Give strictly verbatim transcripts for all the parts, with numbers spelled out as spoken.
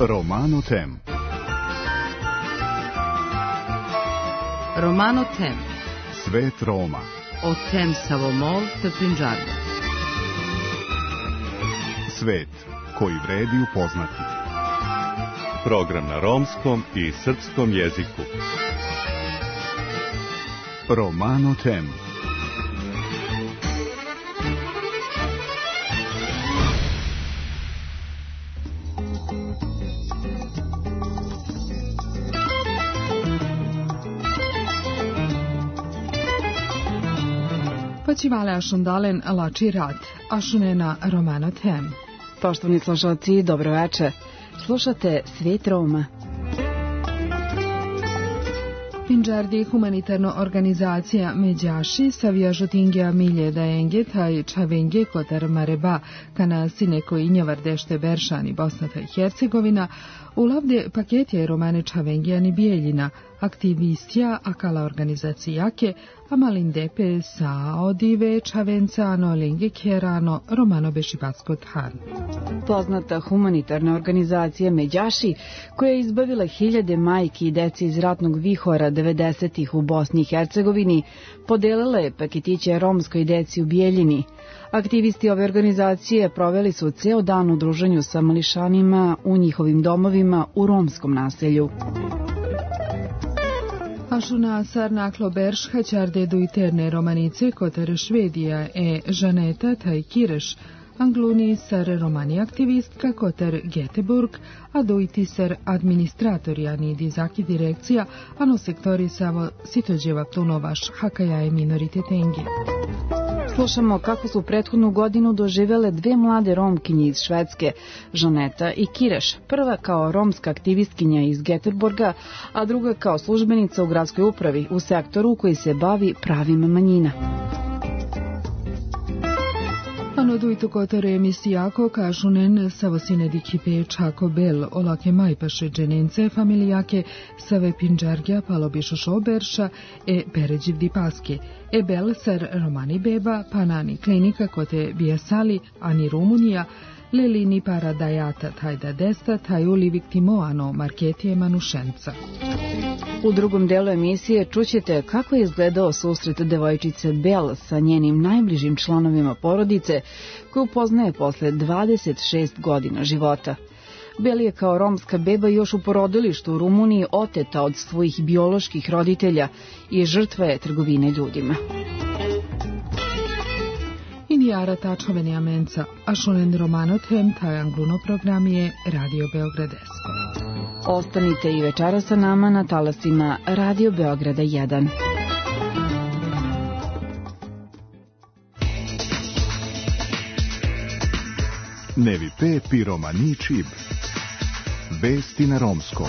Romano Tem. Romano Tem. Svet Roma. O tem Savomol te Pinđarja. Svet koji vredi upoznati. Program na romskom i srpskom jeziku. Romano Tem. Počivale ašundalen lači rat, ašunena Romano Tem. Poštovni slušalci, dobro večer. Slušate Svet Roma. Pinđardi humanitarno organizacija Međaši savija žutingija milje da enge taj čavenge kotar mareba kana sineko i njevardešte Beršani Bosna i Hercegovina ulavde paketje romane čavengijani bijeljina aktivistija akala organizacijake amalindepe sa odive čavencano lenge kerano romano bešibatsko than. Poznata humanitarna organizacija Međaši, koja je izbavila hiljade majki i dece iz ratnog vihora devedesetih u Bosni i Hercegovini, podelila je paketiće romskoj deci u Bijeljini. Aktivisti ove organizacije proveli su ceo dan u druženju sa mališanima u njihovim domovima u romskom naselju. Ašuna sarnaklo Berš haćarde dujterne romanice kotar Švedija e Žaneta taj Kireš, angluni sar romani aktivistka kotar Göteborg, a dojti sar administratorijani dizaki direkcija, ano sektori savo sitođeva plunovaš hakajaje minoritetengi. Slušamo kako su prethodnu godinu doživele dve mlade romkinje iz Švedske, Žaneta i Kireš, prva kao romska aktivistkinja iz Göteborga, a druga kao službenica u gradskoj upravi u sektoru koji se bavi pravima manjina. Ano dujtu kotore emisijako kažunen savosine dikipe čako bel olake majpaše dženence familijake save Pinđargja palobišošo Berša e peređiv di paske. E bel sar romani beba panani klinika kote bijasali ani Rumunija lelini para dajata tajda desta tajuli viktimoano marketije manušenca. U drugom delu emisije čućete kako je izgledao susret devojčice Bel sa njenim najbližim članovima porodice, koju poznaje posle dvadeset šest godina života. Bel je kao romska beba još u porodilištu u Rumuniji oteta od svojih bioloških roditelja i žrtva je trgovine ljudima. Indijara tačoveni amenca, ašunen Romano Tem taj angluno program je Radio Beogradesko. Ostanite i večera sa nama na talasima Radio Beograda jedan. Nevi pe pi romani čib. Vesti na romskom.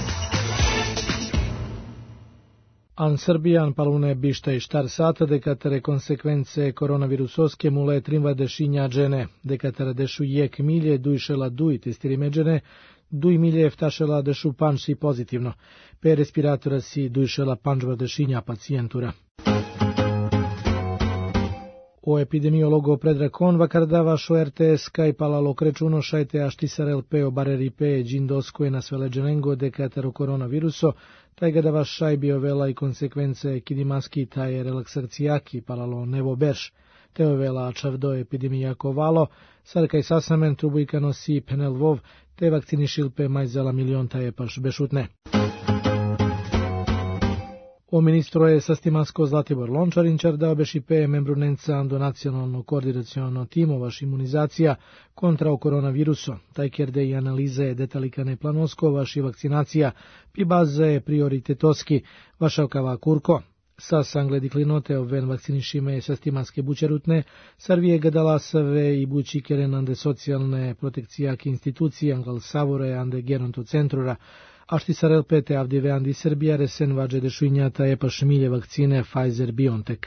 An Srbijan palune bišta i štar sata dekatere konsekvence koronavirusoske mule trimva dešinja džene, dekatere dešu jek milje dujšela duj testiri međene, duj milje eftašela dešu panči pozitivno, pe respiratora si dujšela pančva dešinja pacijentura. O epidemiologo Predrag Kon vakardava šo er te es kaj palalo krečuno šajte aštisar el pe o bareri pe džindosko na sveleđenengo dekatero koronaviruso, taj ga dava šaj biovela i konsekvence kidimaski taj relaksarcijaki palalo nevo berš, te ovela čavdo epidemijako valo, sarkaj sasamen trubujka nosi penelvov, te vakcini šilpe majzela milion taje paš bešutne. O ministro je sastimansko Zlatibor Lončarinčar dao beši pe membrunenca do nacionalno koordinaciono timovaš imunizacija kontra o koronaviruso, taj kjerde i analize detalikane planosko vaši vakcinacija, pi baze prioritetoski vašavkava kurko. Sa sangledi klinote obven vakcinišime sastimanske bučerutne, sarvije gadalasave i bući kerenande socijalne protekcijake institucije angal savore ande geronto centrura, a štisar el pe te avdive andi Srbija resen vađe dešuinjata epaš milje vakcine Pfizer-BioNTech.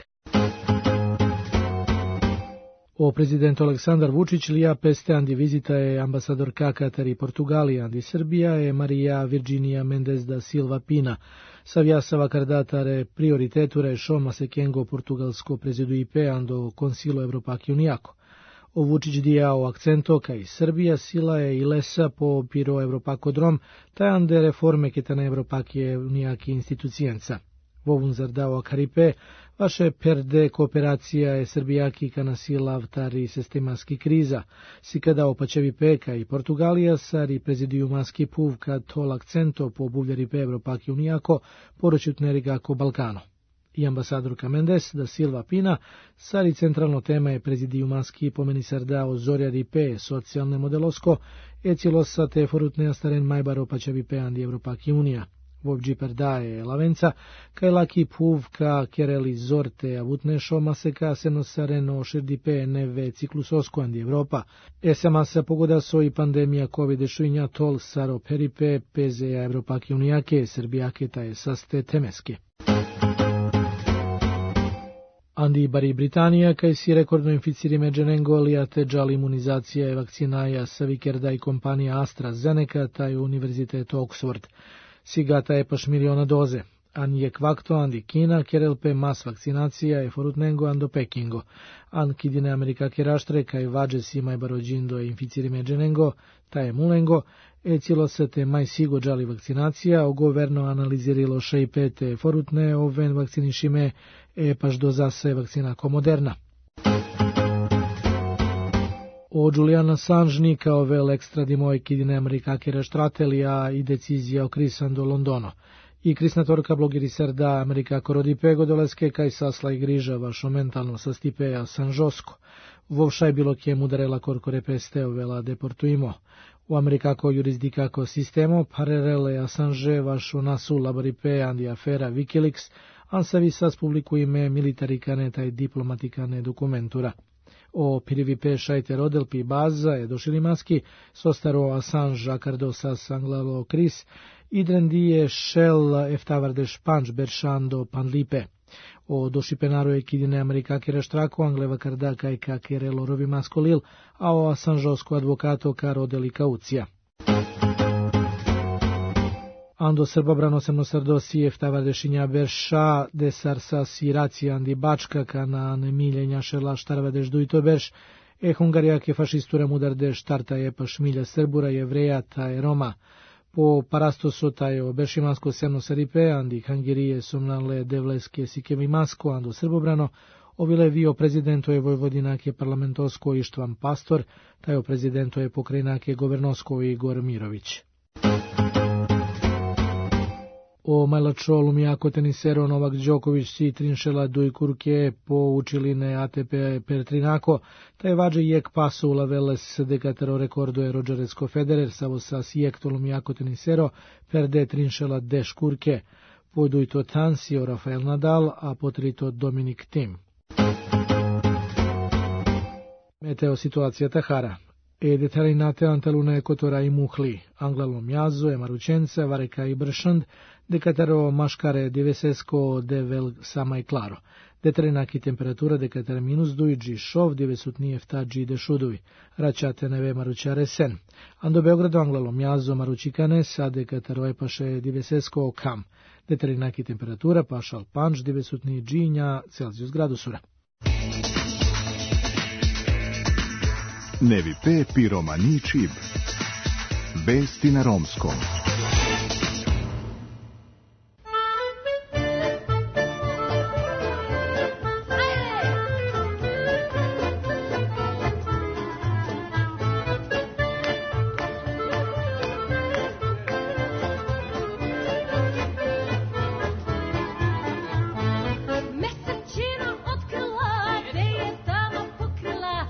O prezident Aleksandar Vučić lija peste andi vizita je ambasadorka Katari Portugalija andi Srbija je Maria Virginia Mendes da Silva Pina, savjasava kardatare prioriteture šoma se kengo portugalsko prezidu i pe ando konsilo Evropaki unijako. O Vučić dijao akcento kaj Srbija sila je i lesa po piro Evropakodrom, taj ande reforme ketane Evropakije unijaki institucijenca. Vovun zardao akaripe, vaše perde kooperacija je Srbijaki kana sila vtari sistemaski kriza, si kada opačevi peka i Portugalija sari prezidijumaski puv kad tol akcento po buvljari pe Evropaki unijako poručut nerigako Balkano. I ambasadorka Mendes da Silva Pina, sari centralno tema je prezidijumanski pomeni sardao zorjari pe socijalne modelosko, e cilosa te forutne astaren majbar opačevi pe andi Evropaki unija. Vovđi perdaje lavenca, kaj laki puv ka kereli zorte avutnešo maseka senosareno širdipe neve ciklusosko andi Evropa. Esama se pogoda so i pandemija COVID šuinja tol saro peripe pezeja Evropaki unijake, Srbijake taje saste temeske. Andi bari Britanija, kaj si rekordno inficiri međenengo lijate džal imunizacija i vakcinaja sa vikerda i kompanija AstraZeneca taj univerzitet Oxford. Sigata je paš miliona doze. An je kvakto andi Kina, kerelpe mas vakcinacija je forutnengo ando Pekingo. An kidine Amerika keraštre, kaj vađe si maj barođindo je inficiri međenengo, taj je mulengo, e cilo se te maj sigo džali vakcinacija, o governo analizirilo še i pete forutne, oven vakcinišime, e paš doza se vakcinako moderna. O Julian Assange kao vel ekstra di moj kidine Amerika keraštratelija i decizija o krisan do Londono. I krisnatorka blogiri serda Amerika korodi pego doleske kaj sasla i griža vašo mentalno sastipe Assangeosko. Vovšaj bilo kjem udarela korkore peste ovela deportuimo. U Amerikako jurisdikako sistemo parerele Assange vašo nasu laboripe andi afera Wikileaks, ansavi sas publikujime militarikane taj diplomatikane dokumentura. O pirivipe šajte rodelpi baza je došili maski, sostaro Assange akardo sas anglalo kris, idrendije šel eftavarde španč beršando panlipe. O došipenaro je kidine Amerika keraštrako angleva kardaka i kakerelo rovi maskolil, a o Assangeosko advokato karodeli kaucija. Ando srbobrano semno sardosi eftavarde šinja berša desarsa siracija andi bačka kana nemiljenja šela štarvade ždujto berš, e hungarijake fašistura mudarde štarta je pa šmilja Srbura, Jevreja, ta je Roma. Po parastoso tajo beršimansko semno saripe, andi hangirije somnale devleske sikemi masko, ando srbobrano, ovile vio prezidento je Vojvodinake parlamentosko Ištvan Pastor, tajo prezidento je pokrajinake governosko Igor Mirović. O majlačo lumijako tenisero Novak Đoković si trinšela duj kurke po učiline A T P Pertrinako, taj vađe jek paso u laveles dekatero rekordo je Rodžeresko Federer, savo sa sjekto lumijako tenisero perde trinšela deš kurke, pojduj to Tansio Rafael Nadal, a potrito Dominik Thiem. Meteo situacija Tahara. E determinate antelune kotora i muhli, anglalom jazo e maručence, vareka i bršand, dekatero maškare divesesko devel sama i klaro. Determinaki temperatura dekatero minus dujđi šov divesutnije vtađi dešuduj, račate neve maručare sen. Ando Beogradu anglalom jazo maručikane sa dekatero e paše divesesko okam. Determinaki temperatura pašal panč divesutnije džinja Celsius gradusura. Nevi pe piromani čib. Vesti na romskom.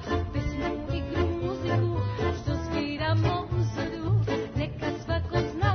Neka svako zna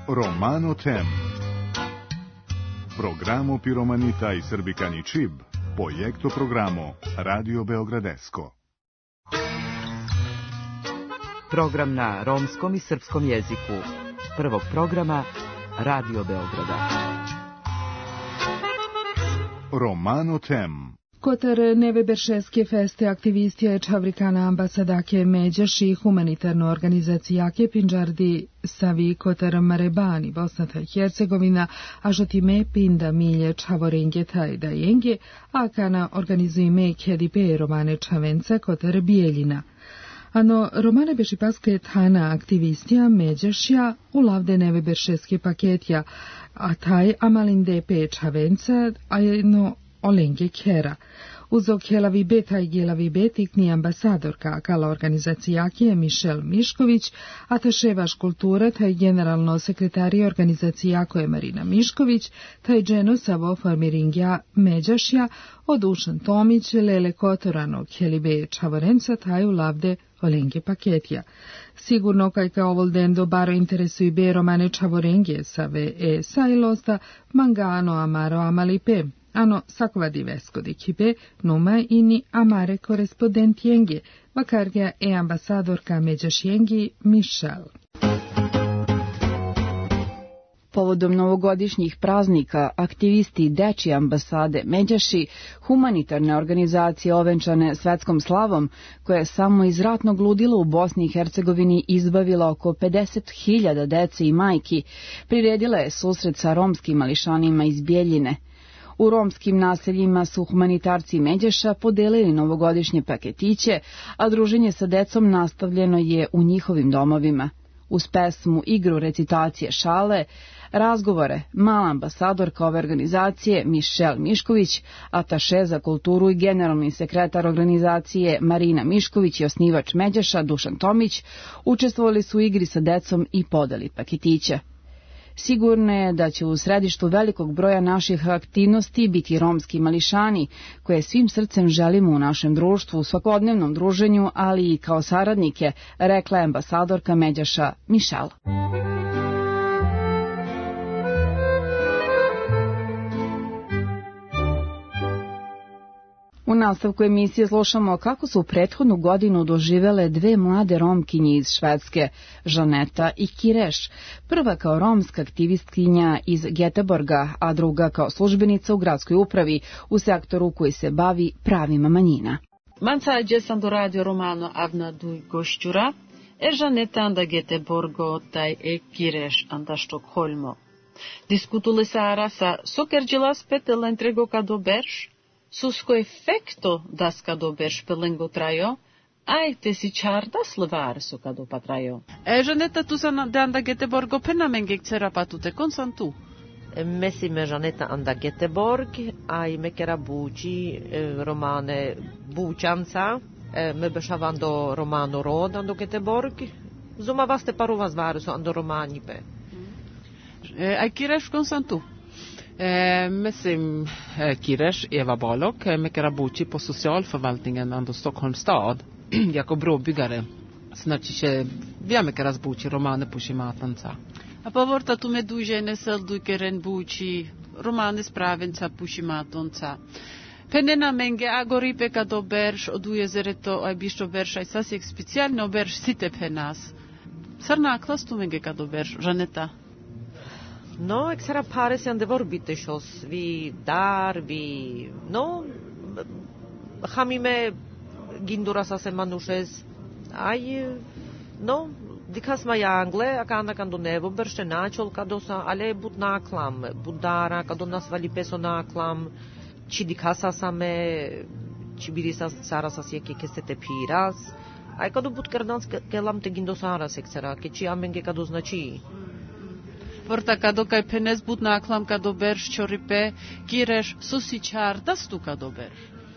Romano Tem. Programo Piromanita i Srbikani Čib, projekto programo Radio Beogradesko. Program na romskom i srpskom jeziku. Prvog programa Radio Beograda. Romano Tem. Kotar Neve Beršeske feste aktivistija je Čavrikana ambasadake Međaši humanitarno organizacijake Pinđardi Savi Kotar Marebani Bosnata i Hercegovina a žotime Pinda Milje Čavorenge Tajda Jenge a kana organizujeme Kedipe Romane Čavenca Kotar Bijeljina. Ano Romane Bešipaske tana aktivistija Međašja u lavde Neve Beršeske paketja, a taj amalinde pe Čavenca a jedno Olenge Kera. Uzo Kjelavi Beta i Gjelavi Betikni ambasadorka kala organizacijake Mišel Mišković, ataševaš kultura taj generalno sekretari organizacijako je Marina Mišković, taj dženo savo formiringja Međašja, od Ušan Tomić, Lele Kotorano Kjelibe Čavorenca, taj u lavde Olenge paketja. Sigurno kaj kao voldendo baro interesuju be Romane Čavorenge save e sajlosta, mangano amaro amalipe. Ano sakvadi vesko di kibe, numa ini amare korespondentjenge, vakarga e ambasadorka Međašjengi Mišel. Povodom novogodišnjih praznika, aktivisti Dečije ambasade Međaši, humanitarne organizacije ovenčane svetskom slavom, koja je samo iz ratnog ludila u Bosni i Hercegovini izbavila oko pedeset hiljada dece i majki, priredila je susret sa romskim mališanima iz Bijeljine. U romskim naseljima su humanitarci Međaša podelili novogodišnje paketiće, a druženje sa decom nastavljeno je u njihovim domovima. Uz pesmu, igru, recitacije, šale, razgovore, mala ambasadorka ove organizacije Mišel Mišković, ataše za kulturu i generalni sekretar organizacije Marina Mišković i osnivač Međaša Dušan Tomić učestvovali su u igri sa decom i podeli paketiće. Sigurno je da će u središtu velikog broja naših aktivnosti biti romski mališani, koje svim srcem želimo u našem društvu, u svakodnevnom druženju, ali i kao saradnike, rekla je ambasadorka Međaša Mišel. U nastavku emisije slušamo kako su prethodnu godinu doživele dve mlade Romkinje iz Švedske, Žaneta i Kireš, prva kao romska aktivistkinja iz Geteborga, a druga kao službenica u gradskoj upravi u sektoru koji se bavi pravima manjina. Manca gjesam do radio Romano avna duj gošćura, e Žaneta anda Geteborgo taj e Kireš anda Štokholmo. Diskutule Sara sa sokerđila spetela entrego kado berš, Susko efecto das cado berš pelengo traio, ai te si chardas levar so cado patraio. E Žaneta tu san de anda Geteborgo penamenge cera patute consantu. Messi me Žaneta anda Geteborg, ai me kera buci romane bucianca, me beshavando romano rod ando Geteborg, zuma vaste paruvas varus ando romani pe. Ai Kireš consantu. Messim Kireš, Eva Balok, mycket rabuci på socialförvaltningen under Stockholms stad. Jako brobyggare. Znači će ja mycket razbuci romane puši matanca. A povorta tu me dužene saldujke renbuci, romane spravenca puši matonca. Penena menge agoripe kado berš oduje zereto aj bišto berš aj sasjek specijalno berš site penas. Sarna klas tu menge kado berš, Žaneta. No, exera pares ande vorbitešos, vi dar, vi, no, hamime ginduras ase manušes, aj, no, dikas ma jangle, akana kando nevo berše načol, kado sa, ale bud naklam, budara, kado nas vali peso naklam, či dikasa same, či biri sa sara sa sjeki keste te piras, aj kado bud kerdans kelam te gindosaras exera, ke či amenge kado znači. Porta kado kaj penes bud naklam kado berš čoripe, Kireš susi čardas tu kado berš.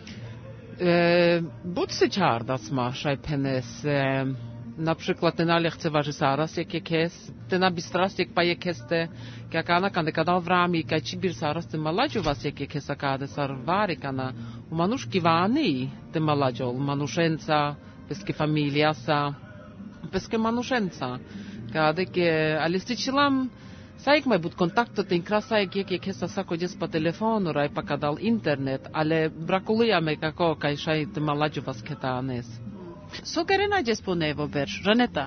E, bud se čardas maš aj penes, e, na przykład ten ale chce waży saras jak jest, ten abistras jak pa jak jeste, jak ana kande kada vrami, kaj čibir saras te malađo vas jak jak jest kade sar vari kana, u manuški vani te malađo, manušenca, peske familijasa, peske manušenca, kade ke, ali stičilam, Saik mai but contactot in krasa e kiek kiek sa sako jes pa telefonu rai pa kadal internet, ale brakulia me kako kai shai te malađu vas ketanes. So kerena jes ponevo berš, Žaneta?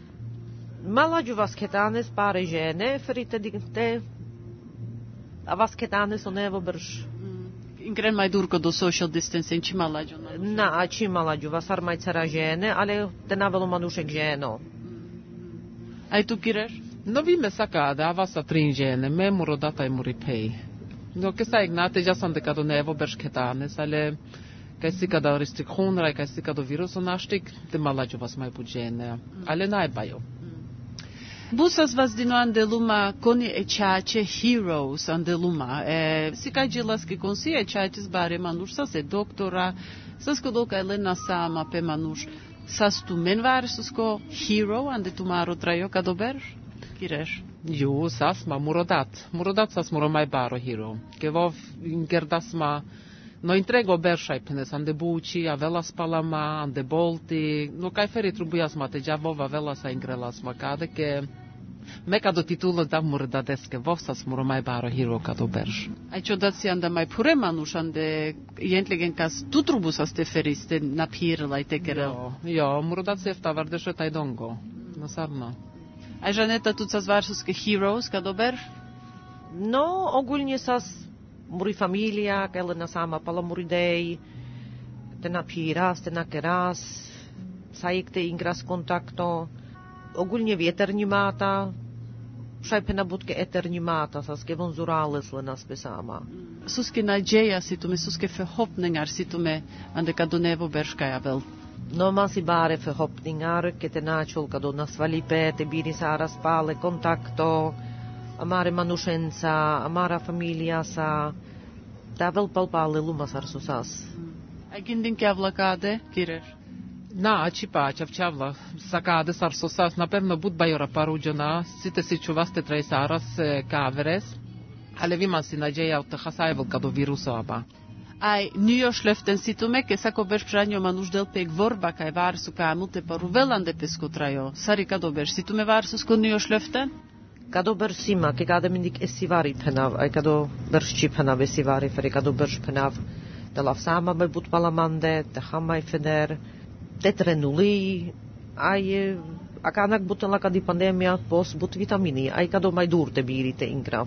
Malađu vas ketanes pare žene, ferite digte, a vas ketanes onevo berš. Ingren mai durko do social distancing, ci malađu? Na, a ci malađu vas ar mai țara žene, ale te navelo manušek ženo. Ai tu kireš? No viime sakada avassa tringene me muro data e muripei. No che sai gnate già san de cado nevo bersketanes ale kai sika da restriktioner kai sika do virus onastik de malađu vas mai bugene. Ale nai bajo. Busas vas dino andeluma koni e chache heroes andeluma. E sika gilas que consi e chaches bare manush sa se doktora sa skodoka Elena sama pe manush. Sas tu men varsusko hero ande tumaro trajo kado berš? Kireš? Jo, sas ma murodat. Murodat sas muro mai baro hero. Ke vov ingerdas ma no entrego beršaj penes ande buči, a vela spalama, ande bolti. No kaj feri trubujas ma te džavova vela sa ingrelas ma kade ke me kado titulo da murodadeske vov sas muro mai baro hero kado berš. Ai čo dat si anda mai pure manuš ande egentligen kas tu trubusas te feriste na pirla i tekere. Jo, jo, murodat se efta vardeshe taj dongo. No sarno. Ai Žaneta, tu sas varsuske heroes, kado berš? No, ogólnie sas muri familia, Elena sama pala muridei, te na piras, te na keras, saik te ingras kontakto, ogólnie vieternimata, šaj pe na budke eternimata, sas ke von zurales le nas pesama. Suske nađeja si tu me, suske förhoppningar si tu me, ande kado nevo berškaja vel. No man si bare förhoppningar che te načol kado nas valipe, te biri sara spale kontakto, amare manushenca, amara familia sa, ta vel palpale lumas ar susas. Ai gindin kjavla kade, kireš? Na, a čipa, čavčavla, sakade sar susas, napevno bud bajora paruđena, site si čuvaste trej saras kaveres, ale viman si nađeja te hasajvel kado virusa aba. Ai nyårslöften sitter mycket sa ko berš pranjo manuš del peg vorba kai var su kamu te paru velande pesko trajo. Sari kado berš situ me var su sko nyårslöften? Kado berš sima, ke kada mindik esivari penav, ai kado berš či penav esivari, feri kado berš penav. Te lav sama me but palamande, te hamaj feder, te trenuli, ai akanak butan la kadi pandemia pos but vitamini, ai kado mai dur te biri te ingrav.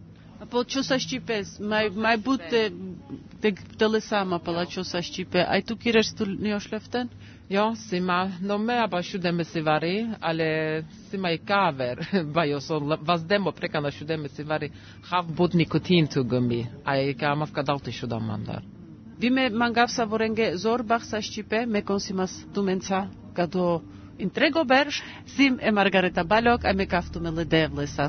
Po čo sa ščipes, mai, mai bute te tele sama pala čo sa ščipe, ai tu kireš tu nyårslöften? Jo, sima, no me aba šudeme si vari, ale sima i kaver, bajo so vas demo prekana šudeme si vari, hav bud nikotin tu gumbi, ai ka amav kadalti šudam mandar. Vime mangav sa vorenge zorbach sa ščipe, me konsimas tumenca, kado intrego berš, sim e Margareta Balog, ai me kaftu me ledevle sa.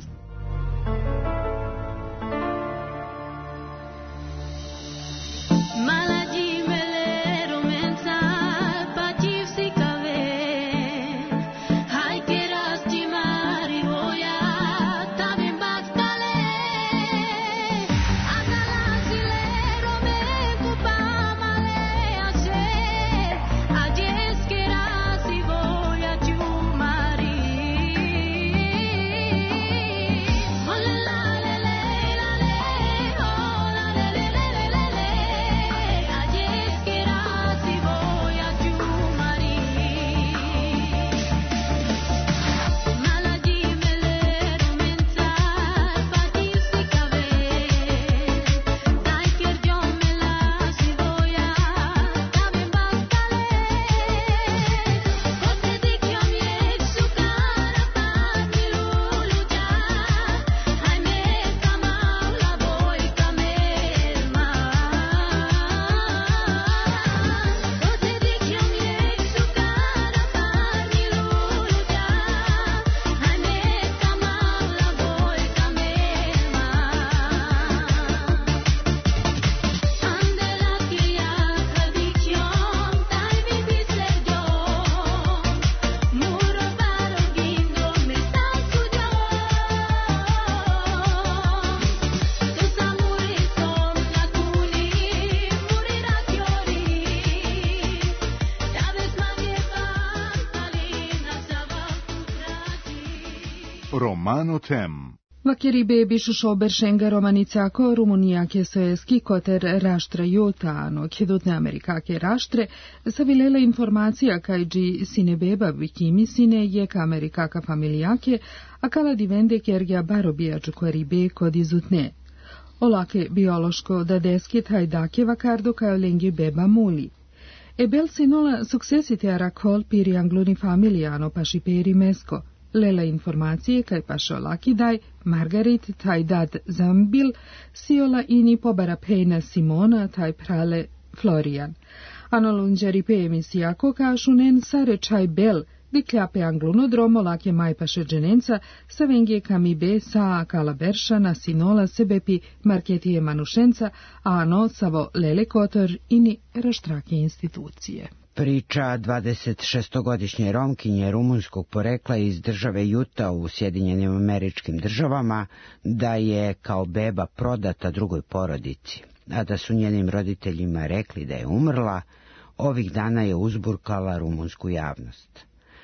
Romano Tem. Vakeri bebi šoberšenga romanicako Rumunijake soeski koter raštre jota ano kjedutne Amerikake raštre savilela informacija kajđi sine beba vikimi sine jeka Amerikaka familijake a kala divende kergja barobijaču koribe kod izutne. Olake biološko da deski taj dake vakardo kao lengi beba muli. Ebel sinola succesite aracol piri angluni familiano paši peri mesko. Lela informacije kaj pašo laki daj, Margaret taj dad zambil, siola ini pobara pejna Simona taj prale Florian. Ano lunđari pe emisijako kašunen sare čaj bel, di kljape angluno dromo lake maj paše dženenca, sa vengje kami be sa kala beršana sinola sebepi marketije manušenca, a ano savo lele kotor ini raštrake institucije. Priča dvadesetšestogodišnje Romkinje rumunskog porekla iz države Juta u Sjedinjenim Američkim Državama da je kao beba prodata drugoj porodici, a da su njenim roditeljima rekli da je umrla, ovih dana je uzburkala rumunsku javnost.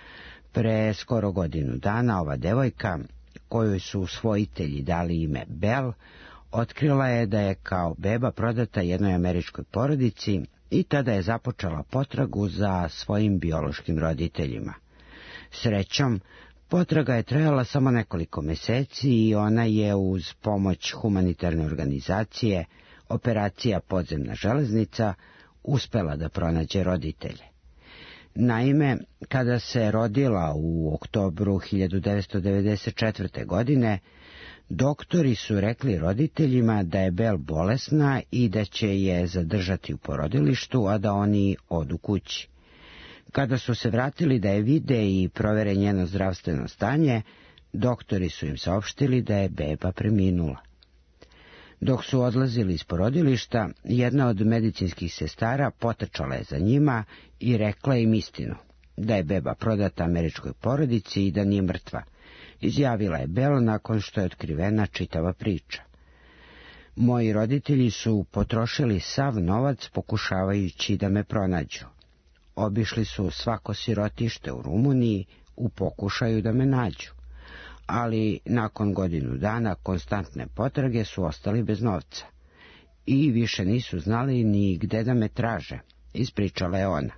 Pre skoro godinu dana ova devojka, kojoj su usvojitelji dali ime Bel, otkrila je da je kao beba prodata jednoj američkoj porodici i tada je započela potragu za svojim biološkim roditeljima. Srećom, potraga je trajala samo nekoliko meseci i ona je uz pomoć humanitarne organizacije, operacija Podzemna železnica, uspela da pronađe roditelje. Naime, kada se rodila u oktobru hiljadu devetsto devedeset četvrte. godine, doktori su rekli roditeljima da je Bel bolesna i da će je zadržati u porodilištu, a da oni odu kući. Kada su se vratili da je vide i provere njeno zdravstveno stanje, doktori su im saopštili da je beba preminula. Dok su odlazili iz porodilišta, jedna od medicinskih sestara potrčala je za njima i rekla im istinu, da je beba prodata američkoj porodici i da nije mrtva. Izjavila je Bel nakon što je otkrivena čitava priča. Moji roditelji su potrošili sav novac pokušavajući da me pronađu. Obišli su svako sirotište u Rumuniji u pokušaju da me nađu, ali nakon godinu dana konstantne potrage su ostali bez novca i više nisu znali ni gde da me traže, ispričala je ona.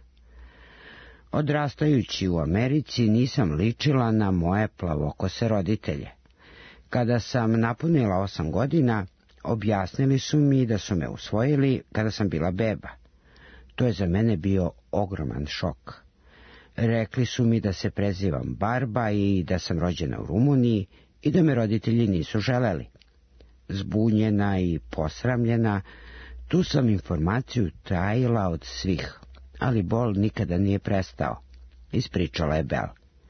Odrastajući u Americi nisam ličila na moje plavokose roditelje. Kada sam napunila osam godina, objasnili su mi da su me usvojili kada sam bila beba. To je za mene bio ogroman šok. Rekli su mi da se prezivam Barba i da sam rođena u Rumuniji i da me roditelji nisu želeli. Zbunjena i posramljena, tu sam informaciju tajila od svih, ali bol nikada nije prestao, ispričala je Bel.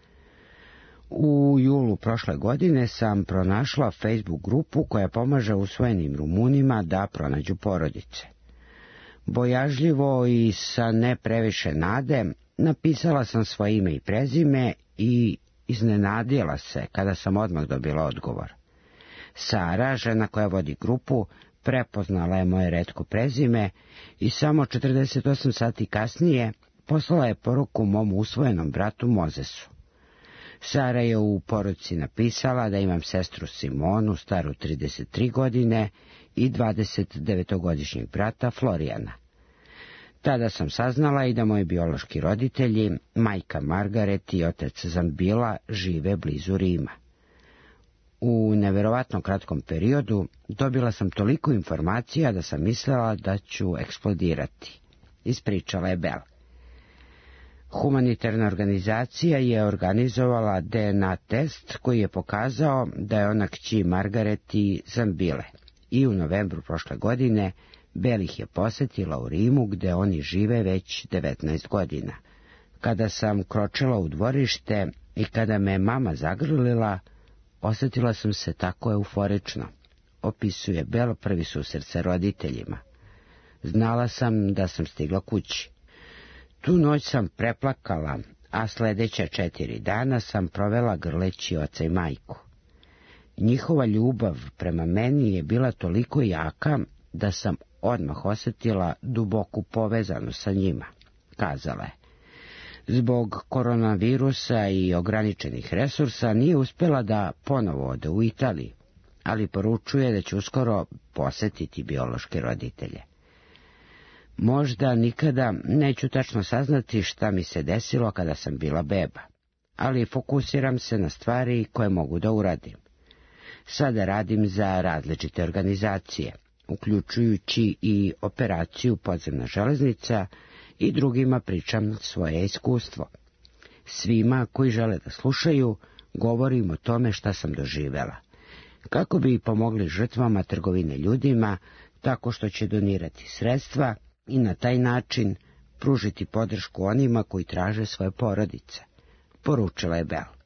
U julu prošle godine sam pronašla Facebook grupu koja pomaže usvojenim Rumunima da pronađu porodice. Bojažljivo i sa ne previše nade, napisala sam svoje ime i prezime i iznenadila se kada sam odmah dobila odgovor. Sara, žena koja vodi grupu, prepoznala je moje retko prezime i samo četrdeset osam sati kasnije poslala je poruku mom usvojenom bratu Mozesu. Sara je u poruci napisala da imam sestru Simonu, staru trideset tri godine, i dvadesetdevetogodišnjeg brata Florijana. Tada sam saznala i da moji biološki roditelji, majka Margaret i otac Zambila, žive blizu Rima. U neverovatno kratkom periodu dobila sam toliko informacija da sam mislila da ću eksplodirati, ispričala je Bel. Humanitarna organizacija je organizovala D N A test koji je pokazao da je ona kći Margaret i Zambile i u novembru prošle godine Bel ih je posetila u Rimu gde oni žive već devetnaest godina. Kada sam kročila u dvorište i kada me mama zagrlila, osjetila sam se tako euforično, opisuje Bel prvi susret sa roditeljima. Znala sam da sam stigla kući. Tu noć sam preplakala, a sljedeća četiri dana sam provela grleći oca i majku. Njihova ljubav prema meni je bila toliko jaka da sam odmah osjetila duboku povezanu sa njima, kazala je. Zbog koronavirusa i ograničenih resursa nije uspjela da ponovo ode u Italiju. ali poručuje da će uskoro posetiti biološke roditelje. Možda nikada neću tačno saznati šta mi se desilo kada sam bila beba, ali fokusiram se na stvari koje mogu da uradim. Sada radim za različite organizacije, uključujući i operaciju Podzemna železnica, i drugima pričam svoje iskustvo. Svima koji žele da slušaju, govorim o tome šta sam doživela, kako bi pomogli žrtvama trgovine ljudima, tako što će donirati sredstva i na taj način pružiti podršku onima koji traže svoje porodice, poručila je Bell.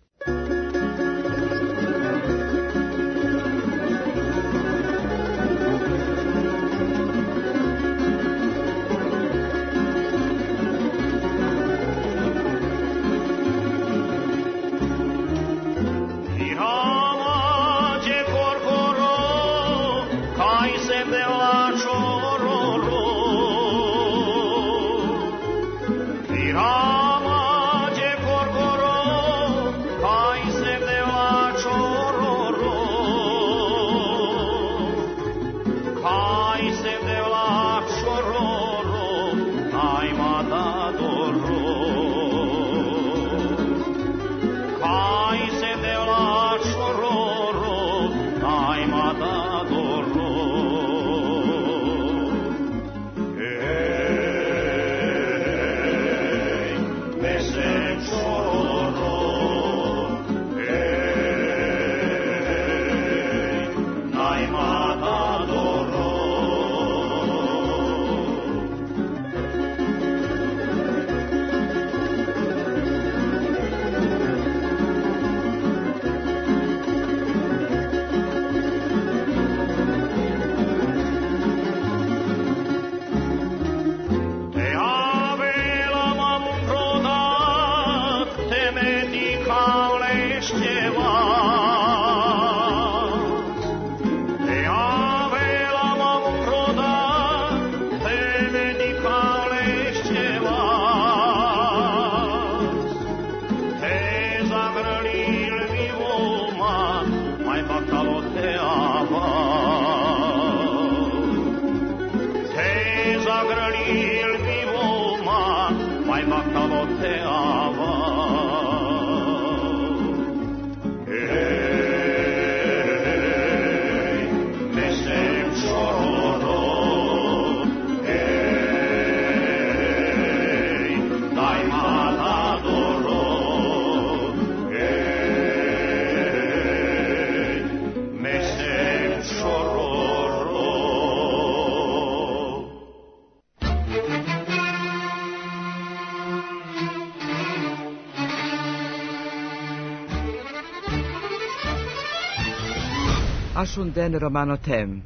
Ashunden Romano Tem.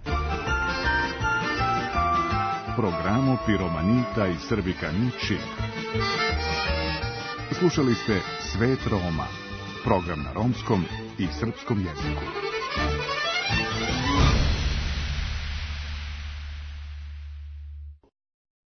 Programo Piromanita i Srbikanići. Slušali ste Svet Roma, program na romskom i srpskom jeziku.